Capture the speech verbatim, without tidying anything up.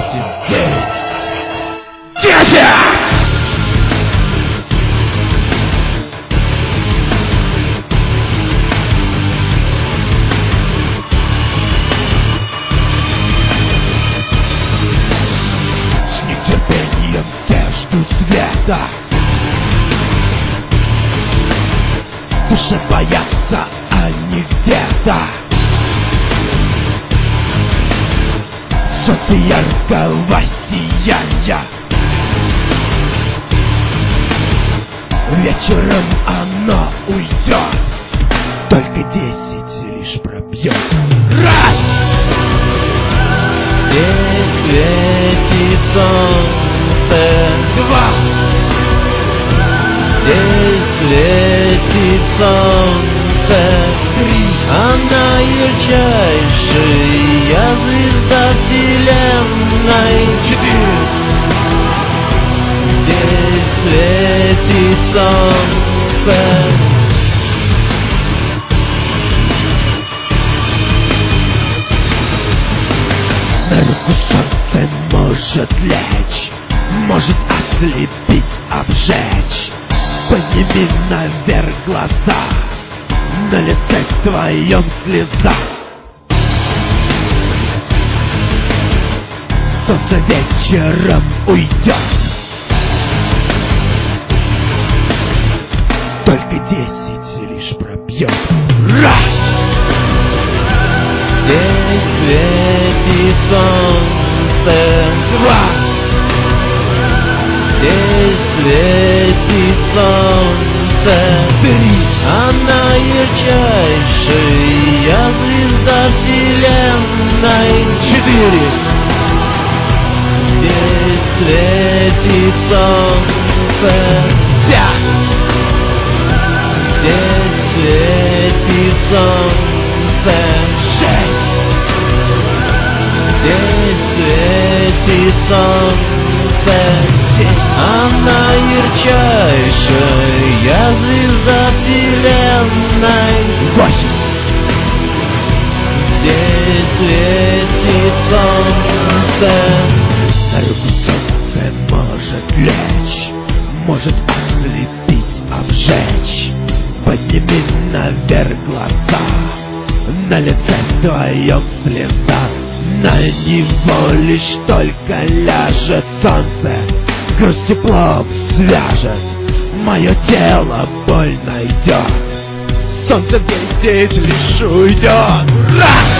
восемь, девять, десять! Все ждут света, души боятся, они где-то. Солнце яркого сияния, вечером оно уйдет, только десять лишь пробьет. Раз! Здесь светит солнце. Два! Здесь светит солнце. Три! Она ярчайшая звезда вселенной. Четыре! Здесь светит солнце. На руку солнце может лечь, может ослепить, обжечь. Подними наверх глаза, на лице твоем слеза. Солнце вечером уйдет, только десять лишь пробьет. Раз! Здесь светит солнце. Два! Здесь светит солнце. Три! Она ярчайшая звезда вселенной. Четыре! Здесь светит солнце. Пять! Здесь светит солнце. Шесть! Здесь светит солнце. Семь! Она ярчайшая звезда вселенной. Восемь! Здесь светит солнце. На руку солнце может лечь, может ослепить, обжечь. Подними наверх глаза, на лице твоем слеза. На него лишь только ляжет солнце, грусть теплом свяжет, мое тело боль найдет. Солнце в десять лишь уйдет. Раз!